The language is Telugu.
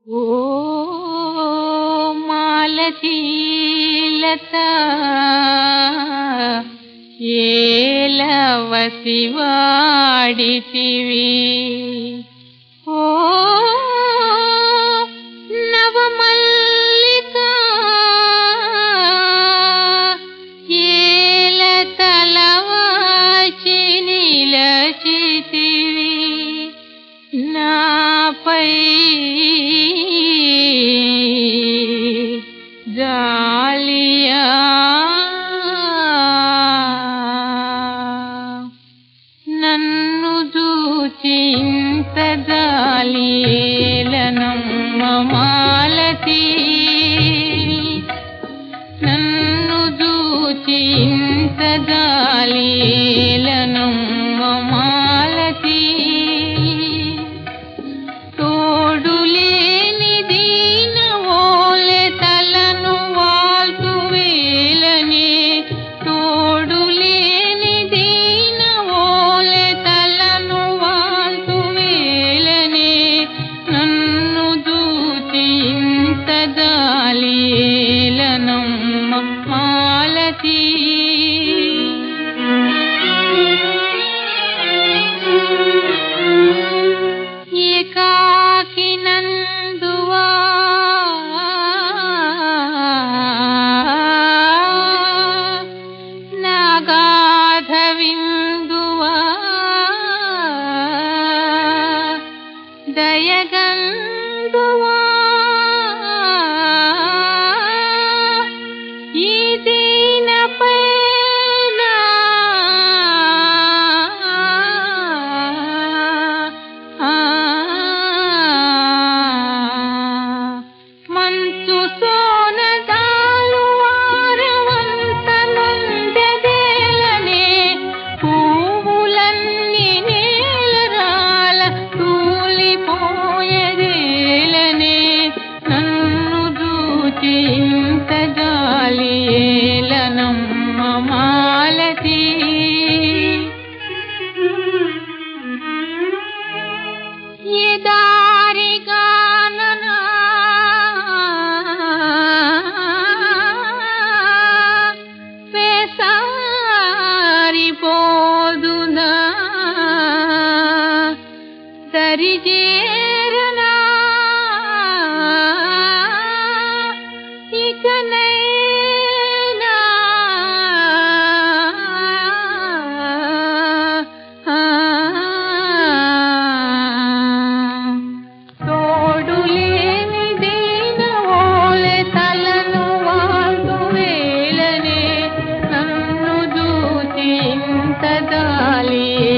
ఓ మాలతీలత ఏలవసివాడితివి ఓ నవమల్లిక ఏలతలవాచి నిలచితివి నాపై జాలియా నన్ను చూచి ఇంత జాలియేలనమ్మ మాలతీ నన్ను చూచి ఇంత జాలియేలనమ్మ మాలతీ తోడులేని దీనవోలె తలను వాల్తు వేలనే తోడులేని దీనవోలె తలను వాల్తు వేలనే నన్ను చూచి ఇంత జాలియేలనమ్మ మాలతీ ఏకాకినందువా నాగాధవిందువా దయగందువా ఈ దీనపై మంచు సోనదాలు వారవంత నొందెదేలనే పువ్వులన్నీ నేలరాల తూలిపోయేదేలనే నన్ను చూచి ఇంత జాలియేలనమ్మ మాలతీ ఏ దారిగాననా వేసారిపోదునా దరిజేరనా ఇకనైనా తోడులేని దీనవోలె తలను వాల్తు వేలనే నన్ను చూచి ఇంత జాలి